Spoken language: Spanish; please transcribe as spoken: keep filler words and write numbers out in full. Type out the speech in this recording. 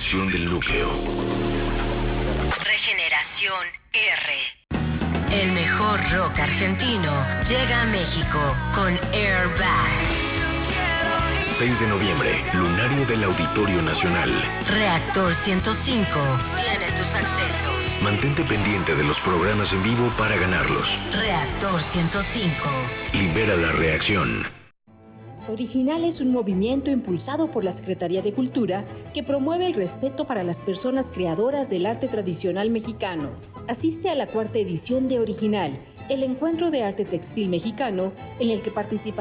Regeneración del núcleo. Regeneración R. El mejor rock argentino llega a México con Airbag. seis de noviembre, Lunario del Auditorio Nacional. Reactor ciento cinco tiene tus accesos. Mantente pendiente de los programas en vivo para ganarlos. Reactor ciento cinco. Libera la reacción. Original es un movimiento impulsado por la Secretaría de Cultura que promueve el respeto para las personas creadoras del arte tradicional mexicano. Asiste a la cuarta edición de Original, el encuentro de arte textil mexicano en el que participa